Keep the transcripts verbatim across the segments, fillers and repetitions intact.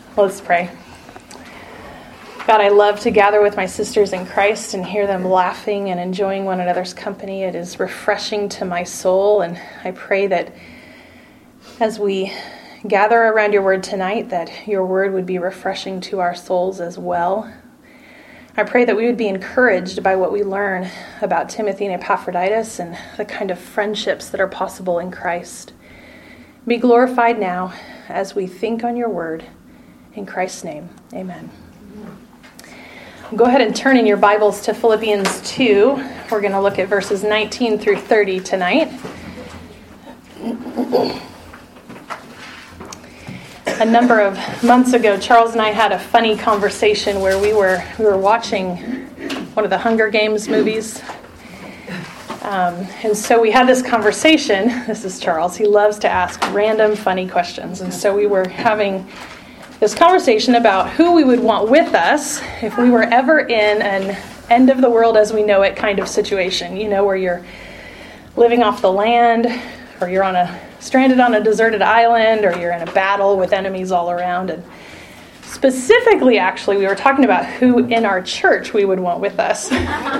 Let's pray. God, I love to gather with my sisters in Christ and hear them laughing and enjoying one another's company. It is refreshing to my soul, and I pray that as we gather around your word tonight, that your word would be refreshing to our souls as well. I pray that we would be encouraged by what we learn about Timothy and Epaphroditus and the kind of friendships that are possible in Christ. Be glorified now as we think on your word. In Christ's name, amen. Go ahead and turn in your Bibles to Philippians two. We're going to look at verses nineteen through thirty tonight. A number of months ago, Charles and I had a funny conversation where we were we were watching one of the Hunger Games movies. Um, and so we had this conversation. This is Charles. He loves to ask random funny questions. And so we were having this conversation about who we would want with us if we were ever in an end of the world as we know it kind of situation, you know, where you're living off the land, or you're on a stranded on a deserted island, or you're in a battle with enemies all around. And specifically, actually, we were talking about who in our church we would want with us.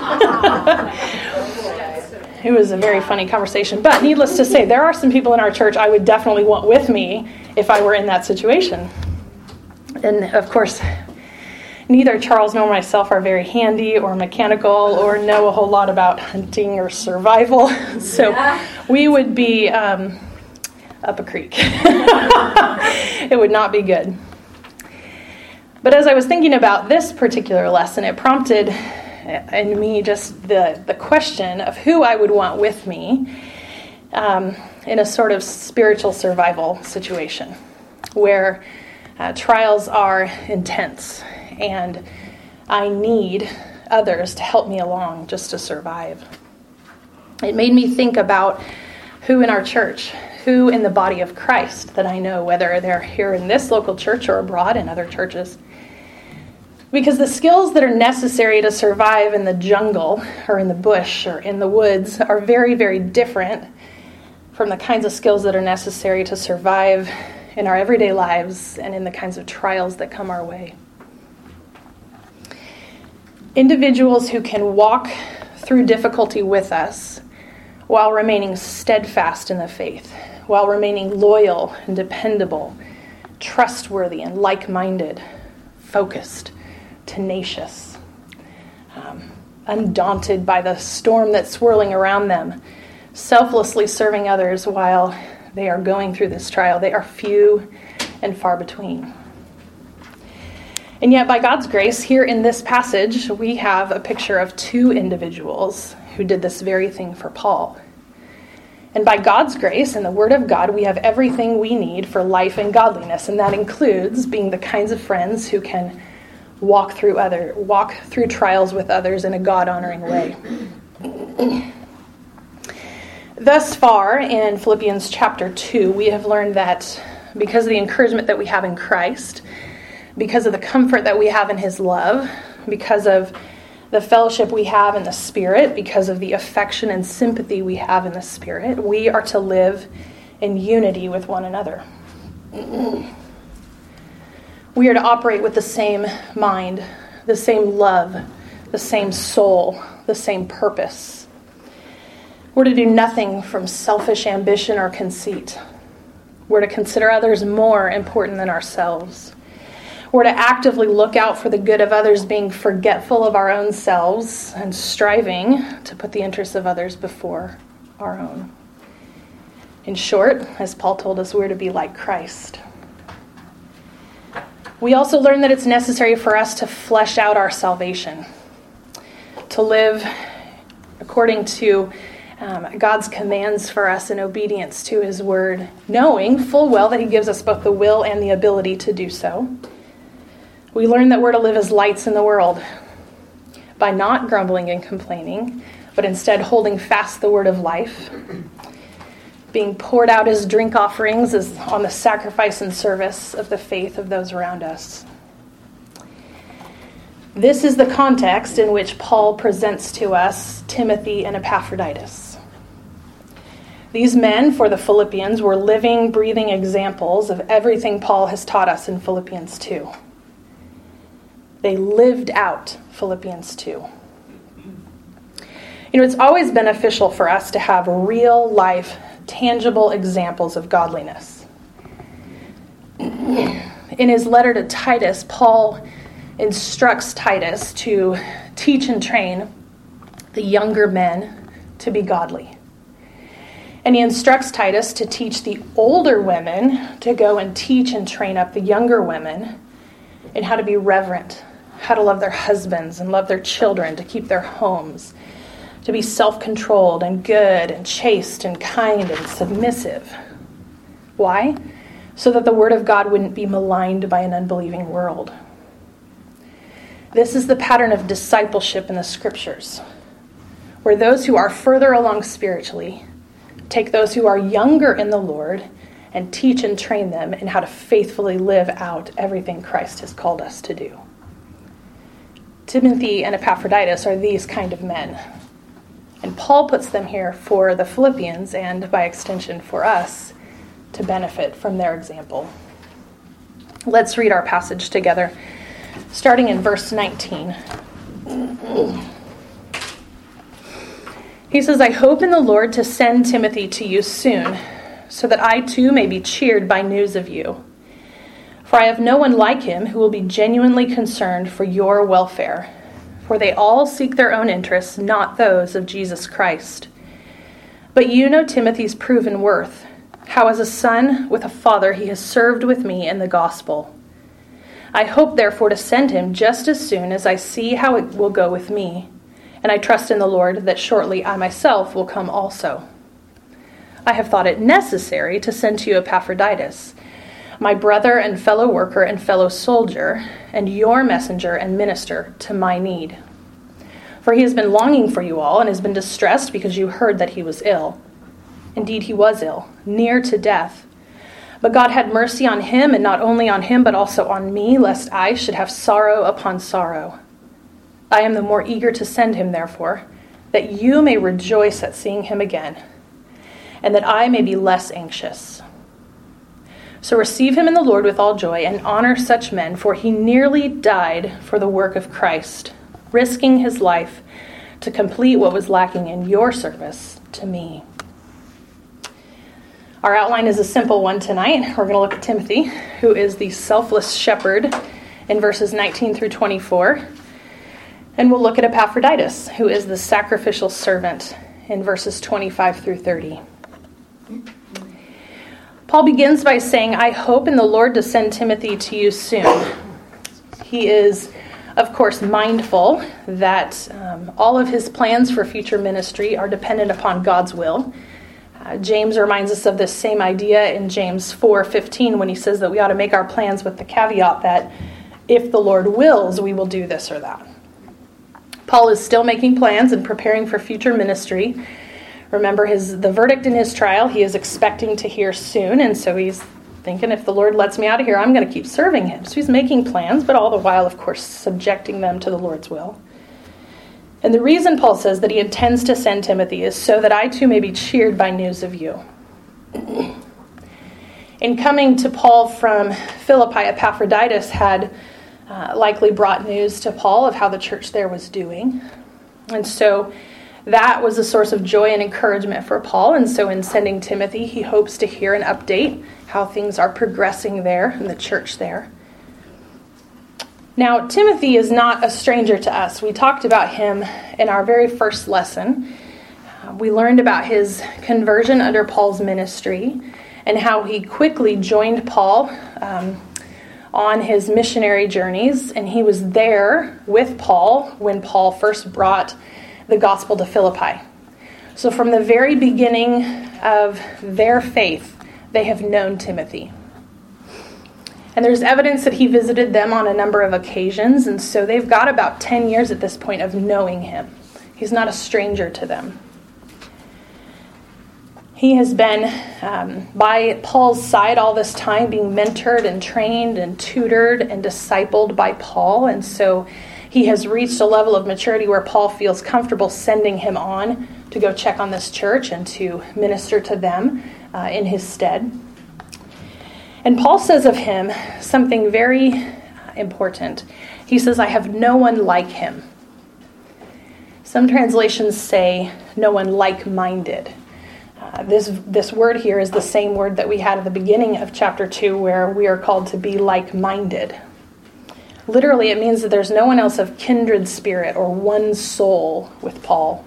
It was a very funny conversation. But needless to say, there are some people in our church I would definitely want with me if I were in that situation. And of course, neither Charles nor myself are very handy or mechanical or know a whole lot about hunting or survival. So we would be um, up a creek. It would not be good. But as I was thinking about this particular lesson, it prompted in me just the, the question of who I would want with me um, in a sort of spiritual survival situation where Uh, trials are intense, and I need others to help me along just to survive. It made me think about who in our church, who in the body of Christ that I know, whether they're here in this local church or abroad in other churches. Because the skills that are necessary to survive in the jungle or in the bush or in the woods are very, very different from the kinds of skills that are necessary to survive in our everyday lives and in the kinds of trials that come our way. Individuals who can walk through difficulty with us while remaining steadfast in the faith, while remaining loyal and dependable, trustworthy and like-minded, focused, tenacious, um, undaunted by the storm that's swirling around them, selflessly serving others while they are going through this trial. They are few and far between. And yet, by God's grace, here in this passage, we have a picture of two individuals who did this very thing for Paul. And by God's grace and the Word of God, we have everything we need for life and godliness, and that includes being the kinds of friends who can walk through other, walk through trials with others in a God-honoring way. Thus far in Philippians chapter two, we have learned that because of the encouragement that we have in Christ, because of the comfort that we have in his love, because of the fellowship we have in the Spirit, because of the affection and sympathy we have in the Spirit, we are to live in unity with one another. We are to operate with the same mind, the same love, the same soul, the same purpose. We're to do nothing from selfish ambition or conceit. We're to consider others more important than ourselves. We're to actively look out for the good of others, being forgetful of our own selves and striving to put the interests of others before our own. In short, as Paul told us, we're to be like Christ. We also learn that it's necessary for us to flesh out our salvation, to live according to Um, God's commands for us in obedience to his word, knowing full well that he gives us both the will and the ability to do so. We learn that we're to live as lights in the world by not grumbling and complaining, but instead holding fast the word of life, being poured out as drink offerings as on the sacrifice and service of the faith of those around us. This is the context in which Paul presents to us Timothy and Epaphroditus. These men, for the Philippians, were living, breathing examples of everything Paul has taught us in Philippians two. They lived out Philippians two. You know, it's always beneficial for us to have real life, tangible examples of godliness. In his letter to Titus, Paul instructs Titus to teach and train the younger men to be godly. And he instructs Titus to teach the older women to go and teach and train up the younger women in how to be reverent, how to love their husbands and love their children, to keep their homes, to be self-controlled and good and chaste and kind and submissive. Why? So that the word of God wouldn't be maligned by an unbelieving world. This is the pattern of discipleship in the scriptures, where those who are further along spiritually take those who are younger in the Lord and teach and train them in how to faithfully live out everything Christ has called us to do. Timothy and Epaphroditus are these kind of men. And Paul puts them here for the Philippians and, by extension, for us to benefit from their example. Let's read our passage together, starting in verse nineteen. He says, I hope in the Lord to send Timothy to you soon, so that I too may be cheered by news of you. For I have no one like him who will be genuinely concerned for your welfare. For they all seek their own interests, not those of Jesus Christ. But you know Timothy's proven worth, how as a son with a father he has served with me in the gospel. I hope therefore to send him just as soon as I see how it will go with me. And I trust in the Lord that shortly I myself will come also. I have thought it necessary to send to you Epaphroditus, my brother and fellow worker and fellow soldier, and your messenger and minister to my need. For he has been longing for you all and has been distressed because you heard that he was ill. Indeed, he was ill, near to death. But God had mercy on him, and not only on him, but also on me, lest I should have sorrow upon sorrow. I am the more eager to send him, therefore, that you may rejoice at seeing him again, and that I may be less anxious. So receive him in the Lord with all joy, and honor such men, for he nearly died for the work of Christ, risking his life to complete what was lacking in your service to me. Our outline is a simple one tonight. We're going to look at Timothy, who is the selfless shepherd in verses nineteen through twenty-four. And we'll look at Epaphroditus, who is the sacrificial servant in verses twenty-five through thirty. Paul begins by saying, I hope in the Lord to send Timothy to you soon. He is, of course, mindful that um, all of his plans for future ministry are dependent upon God's will. Uh, James reminds us of this same idea in James four fifteen when he says that we ought to make our plans with the caveat that if the Lord wills, we will do this or that. Paul is still making plans and preparing for future ministry. Remember his the verdict in his trial he is expecting to hear soon, and so he's thinking, if the Lord lets me out of here, I'm going to keep serving him. So he's making plans, but all the while, of course, subjecting them to the Lord's will. And the reason Paul says that he intends to send Timothy is so that I too may be cheered by news of you. In coming to Paul from Philippi, Epaphroditus had uh, likely brought news to Paul of how the church there was doing. And so that was a source of joy and encouragement for Paul. And so in sending Timothy, he hopes to hear an update, how things are progressing there in the church there. Now, Timothy is not a stranger to us. We talked about him in our very first lesson. Uh, we learned about his conversion under Paul's ministry and how he quickly joined Paul um, on his missionary journeys. And he was there with Paul when Paul first brought the gospel to Philippi. So from the very beginning of their faith, they have known Timothy. And there's evidence that he visited them on a number of occasions, and so they've got about ten years at this point of knowing him. He's not a stranger to them. He has been um, by Paul's side all this time, being mentored and trained and tutored and discipled by Paul, and so he has reached a level of maturity where Paul feels comfortable sending him on to go check on this church and to minister to them uh, in his stead. And Paul says of him something very important. He says, I have no one like him. Some translations say no one like-minded. Uh, this, this word here is the same word that we had at the beginning of chapter two, where we are called to be like-minded. Literally, it means that there's no one else of kindred spirit or one soul with Paul.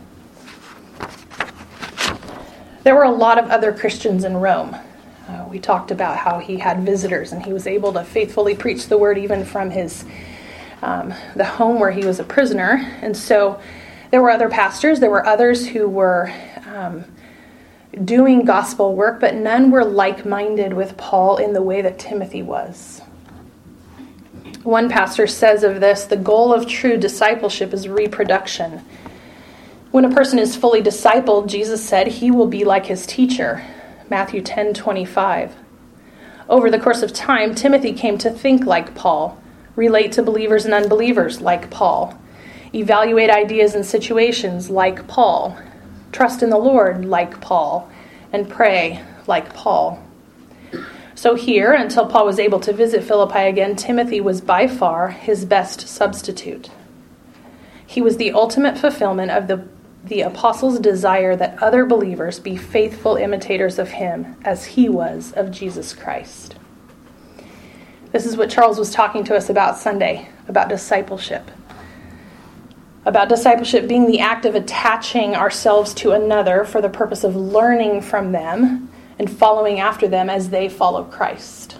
There were a lot of other Christians in Rome. Uh, we talked about how he had visitors and he was able to faithfully preach the word even from his um, the home where he was a prisoner. And so there were other pastors, there were others who were um, doing gospel work, but none were like-minded with Paul in the way that Timothy was. One pastor says of this, the goal of true discipleship is reproduction. When a person is fully discipled, Jesus said he will be like his teacher. Matthew ten twenty-five. Over the course of time, Timothy came to think like Paul, relate to believers and unbelievers like Paul, evaluate ideas and situations like Paul, trust in the Lord like Paul, and pray like Paul. So here, until Paul was able to visit Philippi again, Timothy was by far his best substitute. He was the ultimate fulfillment of the the apostles' desire that other believers be faithful imitators of him as he was of Jesus Christ. This is what Charles was talking to us about Sunday, about discipleship. About discipleship being the act of attaching ourselves to another for the purpose of learning from them and following after them as they follow Christ.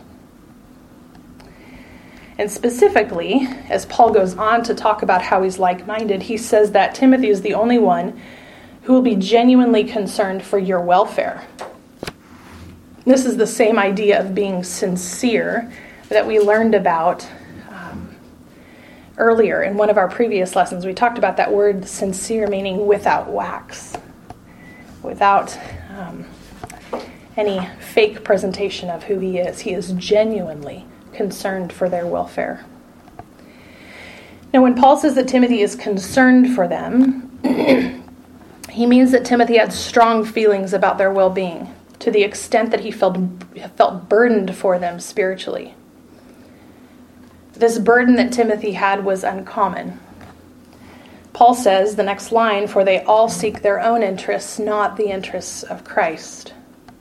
And specifically, as Paul goes on to talk about how he's like-minded, he says that Timothy is the only one who will be genuinely concerned for your welfare. This is the same idea of being sincere that we learned about um, earlier in one of our previous lessons. We talked about that word sincere, meaning without wax, without um, any fake presentation of who he is. He is genuinely concerned for their welfare. Now, when Paul says that Timothy is concerned for them, he means that Timothy had strong feelings about their well-being, to the extent that he felt felt burdened for them spiritually. This burden that Timothy had was uncommon. Paul says, the next line, for they all seek their own interests, not the interests of Christ.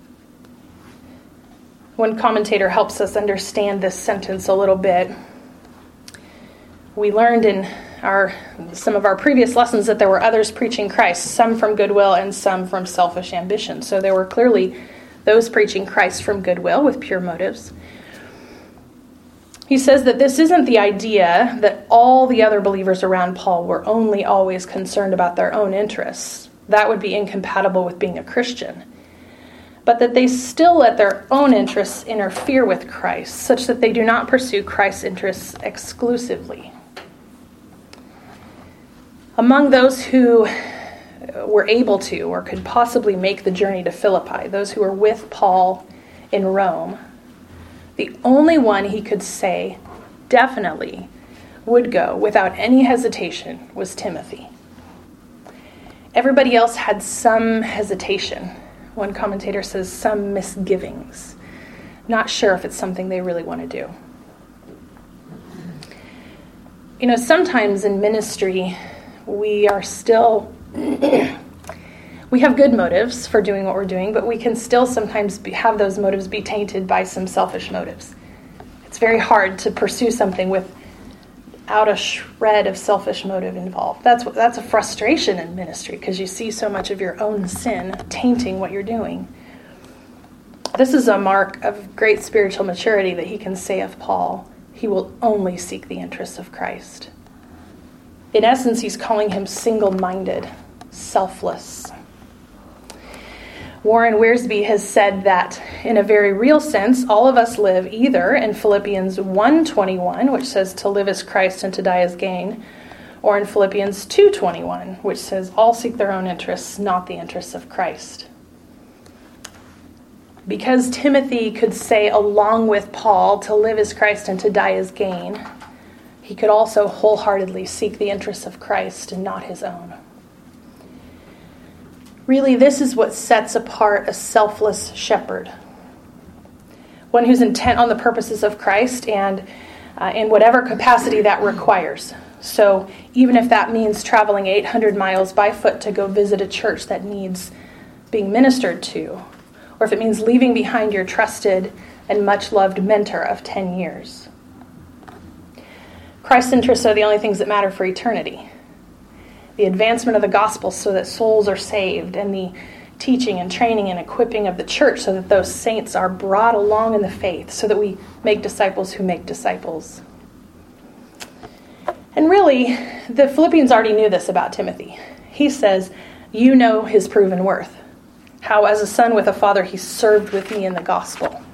One commentator helps us understand this sentence a little bit. We learned in our some of our previous lessons that there were others preaching Christ, some from goodwill and some from selfish ambition. So there were clearly those preaching Christ from goodwill with pure motives. He says that this isn't the idea that all the other believers around Paul were only always concerned about their own interests. That would be incompatible with being a Christian. But that they still let their own interests interfere with Christ, such that they do not pursue Christ's interests exclusively. Among those who were able to or could possibly make the journey to Philippi, those who were with Paul in Rome, the only one he could say definitely would go without any hesitation was Timothy. Everybody else had some hesitation. One commentator says some misgivings. Not sure if it's something they really want to do. You know, sometimes in ministry, we are still, we have good motives for doing what we're doing, but we can still sometimes be, have those motives be tainted by some selfish motives. It's very hard to pursue something without a shred of selfish motive involved. That's what, that's a frustration in ministry, because you see so much of your own sin tainting what you're doing. This is a mark of great spiritual maturity that he can say of Paul, he will only seek the interests of Christ. In essence, he's calling him single-minded, selfless. Warren Wiersbe has said that, in a very real sense, all of us live either in Philippians one twenty-one, which says to live as Christ and to die as gain, or in Philippians two twenty-one, which says all seek their own interests, not the interests of Christ. Because Timothy could say, along with Paul, to live as Christ and to die as gain, he could also wholeheartedly seek the interests of Christ and not his own. Really, this is what sets apart a selfless shepherd. One who's intent on the purposes of Christ and uh, in whatever capacity that requires. So even if that means traveling eight hundred miles by foot to go visit a church that needs being ministered to, or if it means leaving behind your trusted and much-loved mentor of ten years. Christ's interests are the only things that matter for eternity. The advancement of the gospel so that souls are saved, and the teaching and training and equipping of the church so that those saints are brought along in the faith, so that we make disciples who make disciples. And really, the Philippians already knew this about Timothy. He says, you know his proven worth. How as a son with a father he served with me in the gospel.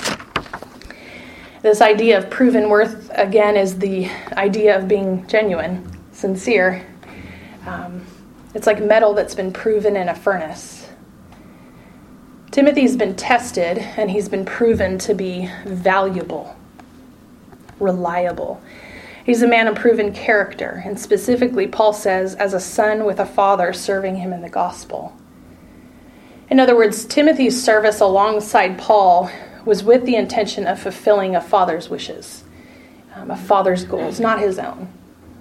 This idea of proven worth, again, is the idea of being genuine, sincere. Um, it's like metal that's been proven in a furnace. Timothy's been tested, and he's been proven to be valuable, reliable. He's a man of proven character, and specifically, Paul says, as a son with a father serving him in the gospel. In other words, Timothy's service alongside Paul was with the intention of fulfilling a father's wishes, um, a father's goals, not his own.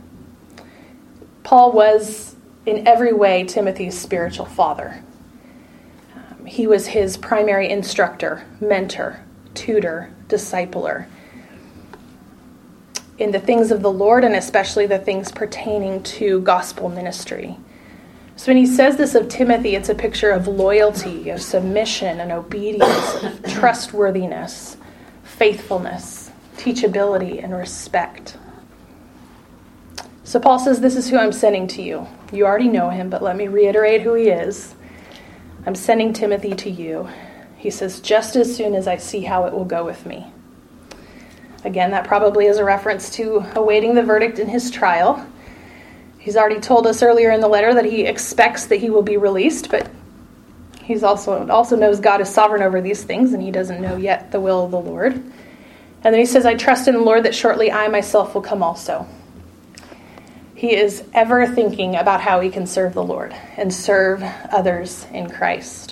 Paul was, in every way, Timothy's spiritual father. Um, he was his primary instructor, mentor, tutor, discipler in the things of the Lord, and especially the things pertaining to gospel ministry. So when he says this of Timothy, it's a picture of loyalty, of submission and obedience, of trustworthiness, faithfulness, teachability, and respect. So Paul says, this is who I'm sending to you. You already know him, but let me reiterate who he is. I'm sending Timothy to you. He says, just as soon as I see how it will go with me. Again, that probably is a reference to awaiting the verdict in his trial. He's already told us earlier in the letter that he expects that he will be released, but he's also also knows God is sovereign over these things, and he doesn't know yet the will of the Lord. And then he says, I trust in the Lord that shortly I myself will come also. He is ever thinking about how he can serve the Lord and serve others in Christ.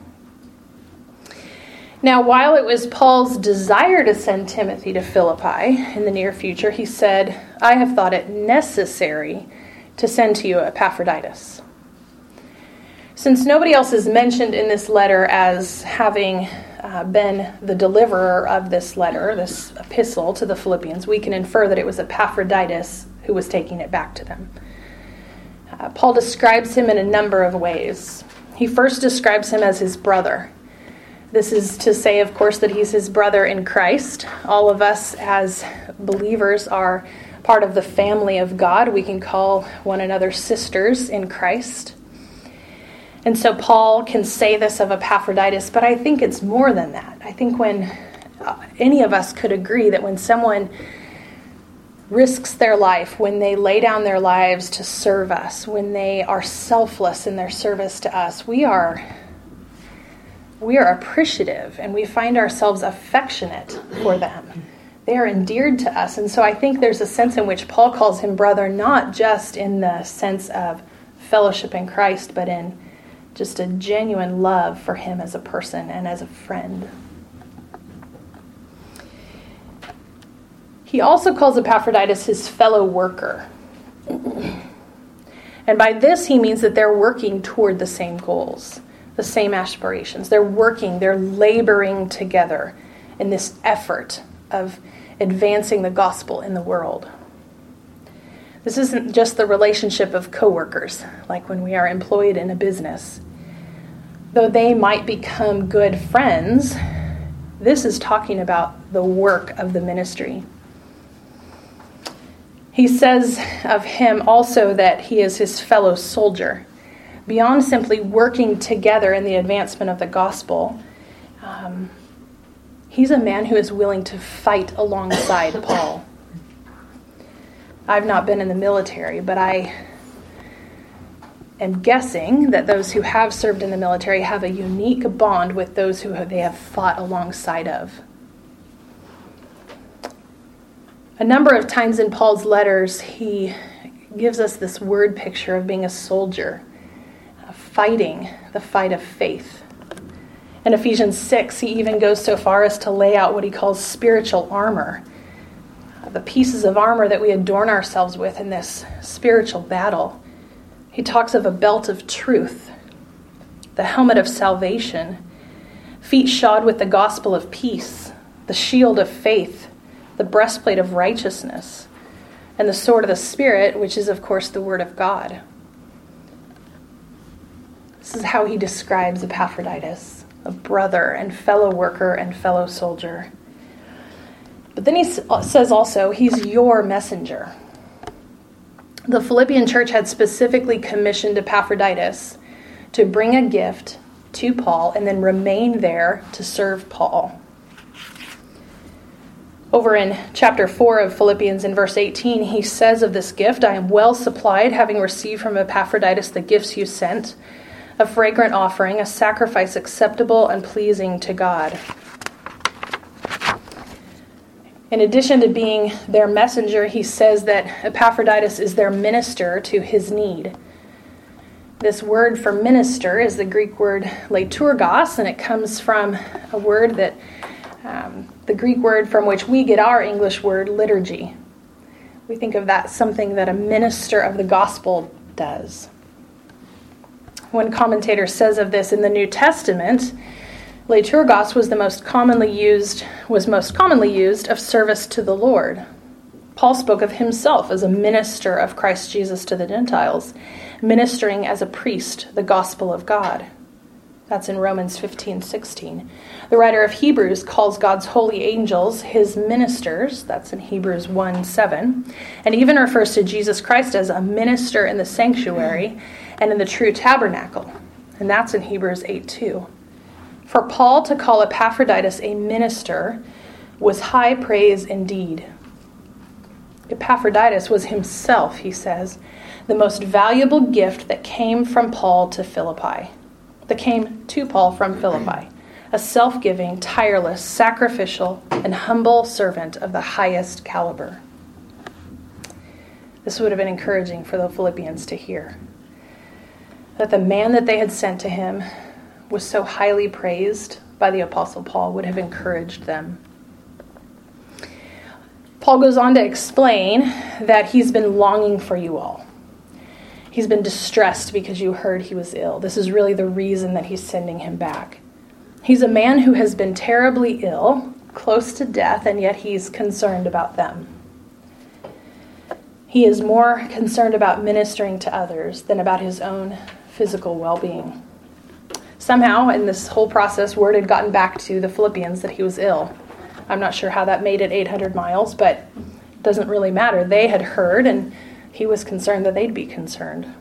Now, while it was Paul's desire to send Timothy to Philippi in the near future, he said, I have thought it necessary to send to you Epaphroditus. Since nobody else is mentioned in this letter as having uh, been the deliverer of this letter, this epistle to the Philippians, we can infer that it was Epaphroditus who was taking it back to them. Uh, Paul describes him in a number of ways. He first describes him as his brother. This is to say, of course, that he's his brother in Christ. All of us as believers are part of the family of God. We can call one another sisters in Christ. And so Paul can say this of Epaphroditus, but I think it's more than that. I think when uh, any of us could agree that when someone risks their life, when they lay down their lives to serve us, when they are selfless in their service to us, we are we are appreciative and we find ourselves affectionate for them. They are endeared to us. And so I think there's a sense in which Paul calls him brother, not just in the sense of fellowship in Christ, but in just a genuine love for him as a person and as a friend. He also calls Epaphroditus his fellow worker. And by this he means that they're working toward the same goals, the same aspirations. They're working, they're laboring together in this effort of advancing the gospel in the world. This isn't just the relationship of coworkers, like when we are employed in a business. Though they might become good friends, this is talking about the work of the ministry. He says of him also that he is his fellow soldier. Beyond simply working together in the advancement of the gospel, um, he's a man who is willing to fight alongside Paul. I've not been in the military, but I am guessing that those who have served in the military have a unique bond with those who they have fought alongside of. A number of times in Paul's letters, he gives us this word picture of being a soldier, fighting the fight of faith. In Ephesians six, he even goes so far as to lay out what he calls spiritual armor, the pieces of armor that we adorn ourselves with in this spiritual battle. He talks of a belt of truth, the helmet of salvation, feet shod with the gospel of peace, the shield of faith, the breastplate of righteousness, and the sword of the Spirit, which is, of course, the word of God. This is how he describes Epaphroditus, a brother and fellow worker and fellow soldier. But then he says also, he's your messenger. The Philippian church had specifically commissioned Epaphroditus to bring a gift to Paul and then remain there to serve Paul. Over in chapter four of Philippians in verse eighteen, he says of this gift, I am well supplied, having received from Epaphroditus the gifts you sent, a fragrant offering, a sacrifice acceptable and pleasing to God. In addition to being their messenger, he says that Epaphroditus is their minister to his need. This word for minister is the Greek word liturgos, and it comes from a word that, um, the Greek word from which we get our English word liturgy. We think of that something that a minister of the gospel does. One commentator says of this in the New Testament, liturgos was the most commonly used, was most commonly used of service to the Lord. Paul spoke of himself as a minister of Christ Jesus to the Gentiles, ministering as a priest the gospel of God. That's in Romans fifteen sixteen. The writer of Hebrews calls God's holy angels his ministers. That's in Hebrews one seven. And even refers to Jesus Christ as a minister in the sanctuary and in the true tabernacle. And that's in Hebrews eight two. For Paul to call Epaphroditus a minister was high praise indeed. Epaphroditus was himself, he says, the most valuable gift that came from Paul to Philippi, that came to Paul from Philippi, a self-giving, tireless, sacrificial, and humble servant of the highest caliber. This would have been encouraging for the Philippians to hear, that the man that they had sent to him was so highly praised by the Apostle Paul would have encouraged them. Paul goes on to explain that he's been longing for you all. He's been distressed because you heard he was ill. This is really the reason that he's sending him back. He's a man who has been terribly ill, close to death, and yet he's concerned about them. He is more concerned about ministering to others than about his own physical well-being. Somehow, in this whole process, word had gotten back to the Philippians that he was ill. I'm not sure how that made it eight hundred miles, but it doesn't really matter. They had heard, and he was concerned that they'd be concerned.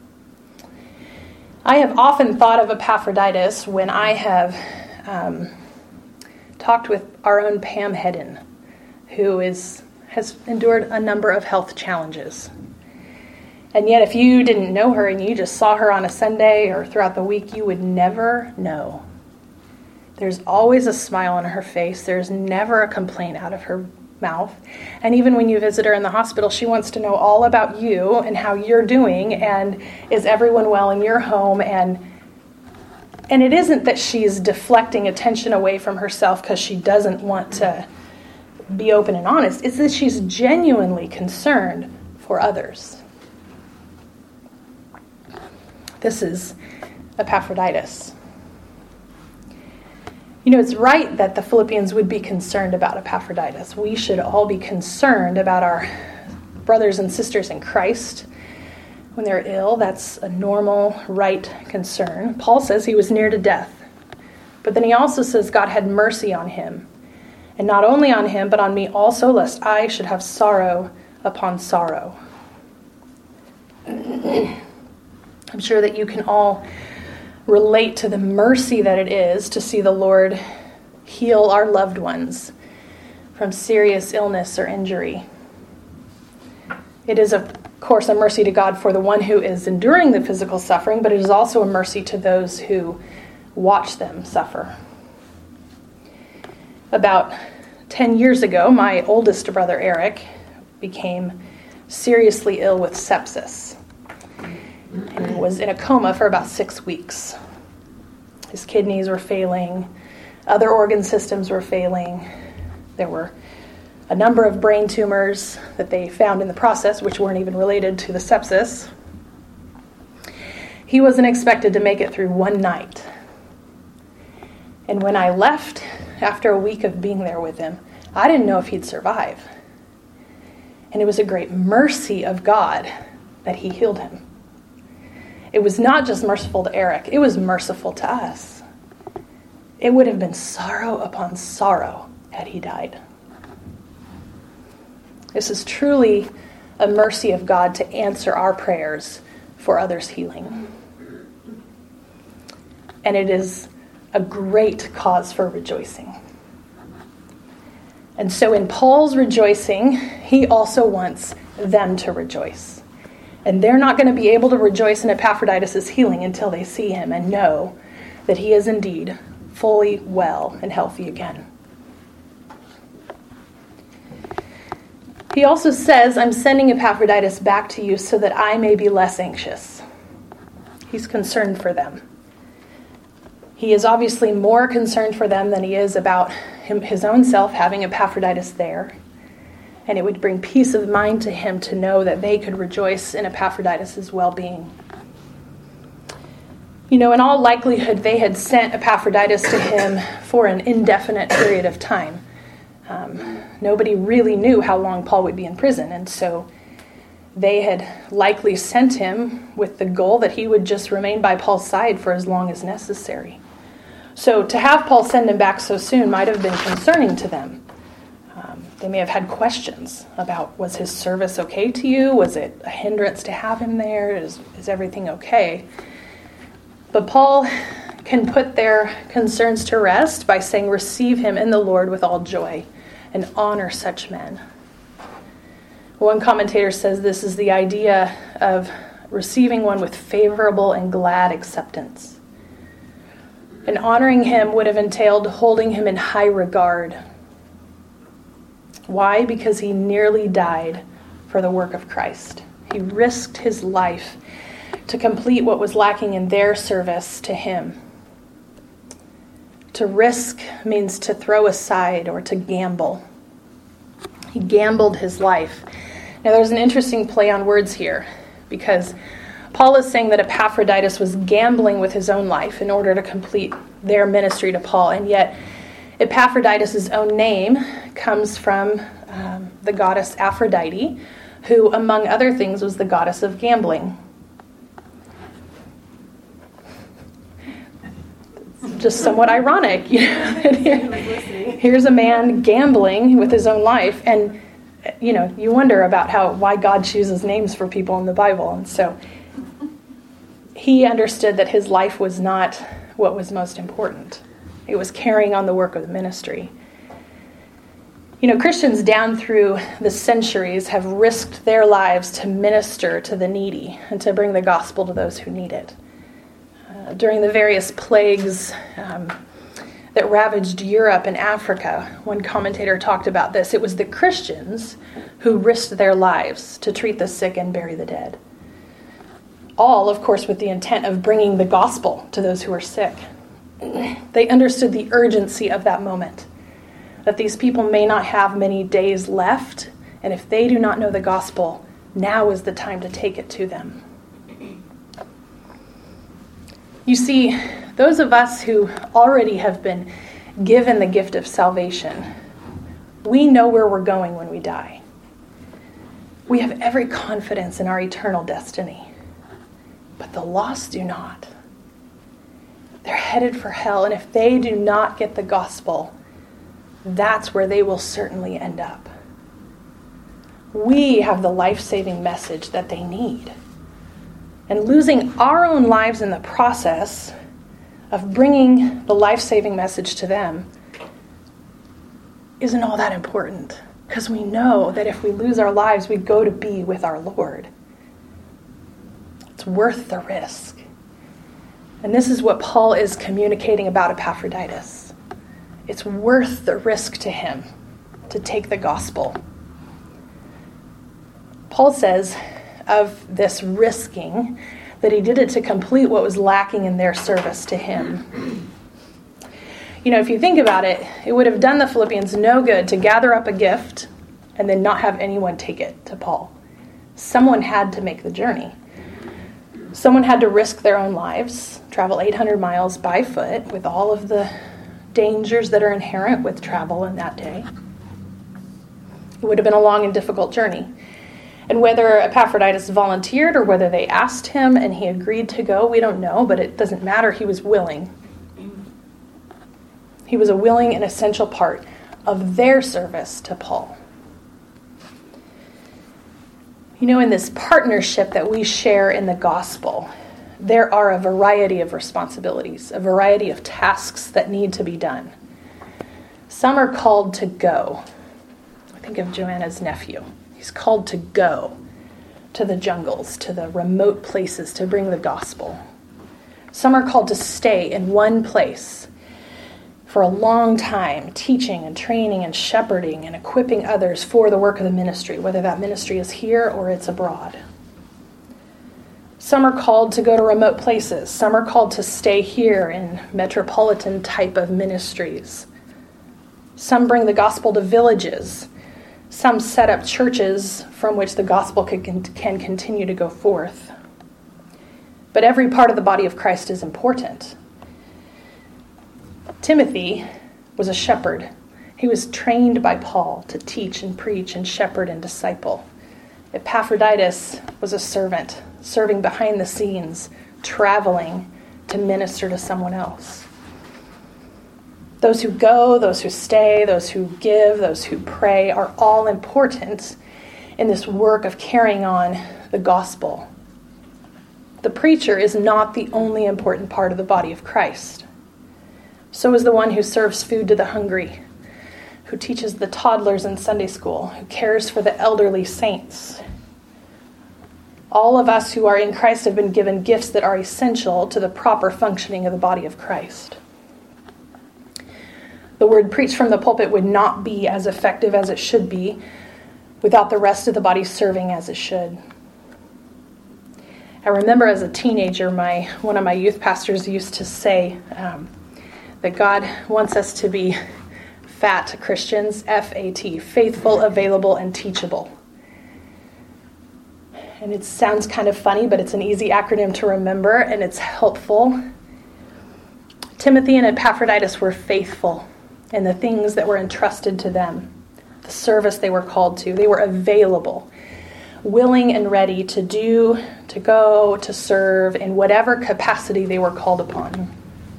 I have often thought of Epaphroditus when I have um, talked with our own Pam Hedden, who is has endured a number of health challenges. And yet, if you didn't know her and you just saw her on a Sunday or throughout the week, you would never know. There's always a smile on her face. There's never a complaint out of her mouth. And even when you visit her in the hospital, she wants to know all about you and how you're doing and is everyone well in your home. And and it isn't that she's deflecting attention away from herself because she doesn't want to be open and honest. It's that she's genuinely concerned for others. This is Epaphroditus. You know, it's right that the Philippians would be concerned about Epaphroditus. We should all be concerned about our brothers and sisters in Christ when they're ill. That's a normal, right concern. Paul says he was near to death. But then he also says God had mercy on him. And not only on him, but on me also, lest I should have sorrow upon sorrow. I'm sure that you can all relate to the mercy that it is to see the Lord heal our loved ones from serious illness or injury. It is, of course, a mercy to God for the one who is enduring the physical suffering, but it is also a mercy to those who watch them suffer. About ten years ago, my oldest brother, Eric, became seriously ill with sepsis. and was in a coma for about six weeks. His kidneys were failing. Other organ systems were failing. There were a number of brain tumors that they found in the process, which weren't even related to the sepsis. He wasn't expected to make it through one night. And when I left after a week of being there with him, I didn't know if he'd survive. And it was a great mercy of God that he healed him. It was not just merciful to Eric, it was merciful to us. It would have been sorrow upon sorrow had he died. This is truly a mercy of God to answer our prayers for others' healing. And it is a great cause for rejoicing. And so in Paul's rejoicing, he also wants them to rejoice. And they're not going to be able to rejoice in Epaphroditus' healing until they see him and know that he is indeed fully well and healthy again. He also says, I'm sending Epaphroditus back to you so that I may be less anxious. He's concerned for them. He is obviously more concerned for them than he is about him, his own self having Epaphroditus there. And it would bring peace of mind to him to know that they could rejoice in Epaphroditus' well-being. You know, in all likelihood, they had sent Epaphroditus to him for an indefinite period of time. Um, nobody really knew how long Paul would be in prison, and so they had likely sent him with the goal that he would just remain by Paul's side for as long as necessary. So to have Paul send him back so soon might have been concerning to them. Um, they may have had questions about, was his service okay to you? Was it a hindrance to have him there? Is, is everything okay? But Paul can put their concerns to rest by saying, receive him in the Lord with all joy and honor such men. One commentator says this is the idea of receiving one with favorable and glad acceptance. And honoring him would have entailed holding him in high regard. Why? Because he nearly died for the work of Christ. He risked his life to complete what was lacking in their service to him. To risk means to throw aside or to gamble. He gambled his life. Now there's an interesting play on words here, because Paul is saying that Epaphroditus was gambling with his own life in order to complete their ministry to Paul, and yet Epaphroditus' own name comes from um, the goddess Aphrodite, who, among other things, was the goddess of gambling. Just somewhat ironic. You know? Here's a man gambling with his own life, and you know, you wonder about how why God chooses names for people in the Bible. And so he understood that his life was not what was most important. It was carrying on the work of the ministry. You know, Christians down through the centuries have risked their lives to minister to the needy and to bring the gospel to those who need it. Uh, during the various plagues um, that ravaged Europe and Africa, one commentator talked about this. It was the Christians who risked their lives to treat the sick and bury the dead. All, of course, with the intent of bringing the gospel to those who were sick. They understood the urgency of that moment, that these people may not have many days left, and if they do not know the gospel, now is the time to take it to them. You see, those of us who already have been given the gift of salvation, we know where we're going when we die. We have every confidence in our eternal destiny. But the lost do not. They're headed for hell, and if they do not get the gospel, that's where they will certainly end up. We have the life-saving message that they need. And losing our own lives in the process of bringing the life-saving message to them isn't all that important, because we know that if we lose our lives, we go to be with our Lord. It's worth the risk. And this is what Paul is communicating about Epaphroditus. It's worth the risk to him to take the gospel. Paul says of this risking that he did it to complete what was lacking in their service to him. You know, if you think about it, it would have done the Philippians no good to gather up a gift and then not have anyone take it to Paul. Someone had to make the journey. Someone had to risk their own lives, travel eight hundred miles by foot with all of the dangers that are inherent with travel in that day. It would have been a long and difficult journey. And whether Epaphroditus volunteered or whether they asked him and he agreed to go, we don't know, but it doesn't matter. He was willing. He was a willing and essential part of their service to Paul. You know, in this partnership that we share in the gospel, there are a variety of responsibilities, a variety of tasks that need to be done. Some are called to go. I think of Joanna's nephew. He's called to go to the jungles, to the remote places to bring the gospel. Some are called to stay in one place for a long time, teaching and training and shepherding and equipping others for the work of the ministry, whether that ministry is here or it's abroad. Some are called to go to remote places. Some are called to stay here in metropolitan type of ministries. Some bring the gospel to villages. Some set up churches from which the gospel can, can continue to go forth. But every part of the body of Christ is important. Timothy was a shepherd. He was trained by Paul to teach and preach and shepherd and disciple. Epaphroditus was a servant, serving behind the scenes, traveling to minister to someone else. Those who go, those who stay, those who give, those who pray are all important in this work of carrying on the gospel. The preacher is not the only important part of the body of Christ. So is the one who serves food to the hungry, who teaches the toddlers in Sunday school, who cares for the elderly saints. All of us who are in Christ have been given gifts that are essential to the proper functioning of the body of Christ. The word preached from the pulpit would not be as effective as it should be without the rest of the body serving as it should. I remember as a teenager, my one of my youth pastors used to say um, that God wants us to be fat Christians, F A T, faithful, available, and teachable. And it sounds kind of funny, but it's an easy acronym to remember, and it's helpful. Timothy and Epaphroditus were faithful in the things that were entrusted to them, the service they were called to. They were available, willing and ready to do, to go, to serve in whatever capacity they were called upon.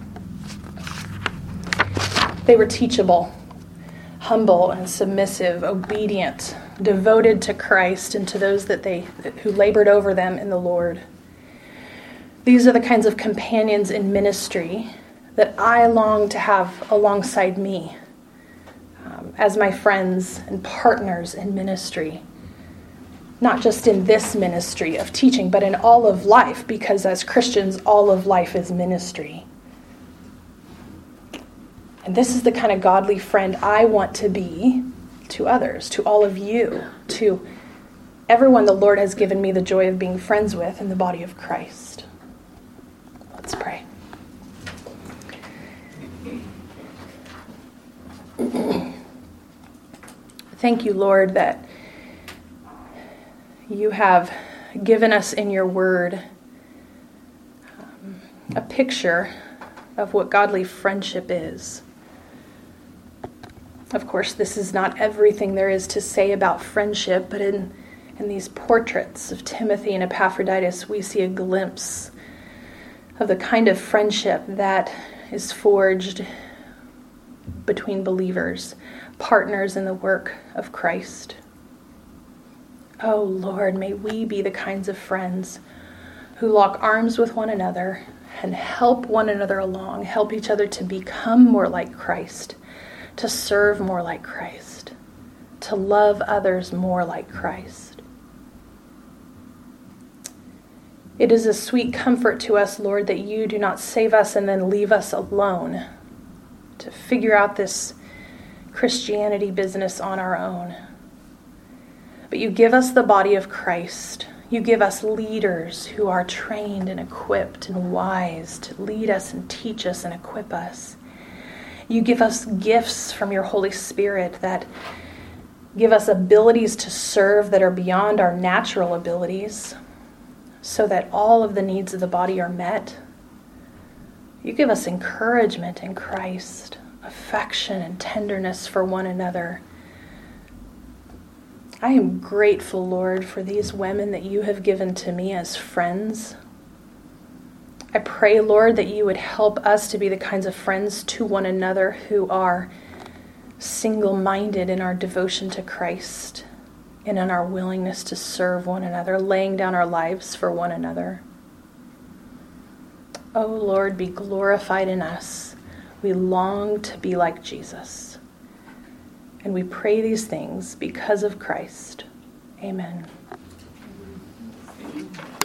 They were teachable, humble and submissive, obedient, devoted to Christ and to those that they who labored over them in the Lord. These are the kinds of companions in ministry that I long to have alongside me um, as my friends and partners in ministry. Not just in this ministry of teaching, but in all of life, because as Christians, all of life is ministry. And this is the kind of godly friend I want to be to others, to all of you, to everyone the Lord has given me the joy of being friends with in the body of Christ. Let's pray. Thank you, Lord, that you have given us in your word um, a picture of what godly friendship is. Of course, this is not everything there is to say about friendship, but in, in these portraits of Timothy and Epaphroditus, we see a glimpse of the kind of friendship that is forged between believers, partners in the work of Christ. Oh Lord, may we be the kinds of friends who lock arms with one another and help one another along, help each other to become more like Christ, to serve more like Christ, to love others more like Christ. It is a sweet comfort to us, Lord, that you do not save us and then leave us alone to figure out this Christianity business on our own. But you give us the body of Christ. You give us leaders who are trained and equipped and wise to lead us and teach us and equip us. You give us gifts from your Holy Spirit that give us abilities to serve that are beyond our natural abilities, so that all of the needs of the body are met. You give us encouragement in Christ, affection and tenderness for one another. I am grateful, Lord, for these women that you have given to me as friends. I pray, Lord, that you would help us to be the kinds of friends to one another who are single-minded in our devotion to Christ and in our willingness to serve one another, laying down our lives for one another. Oh, Lord, be glorified in us. We long to be like Jesus. And we pray these things because of Christ. Amen.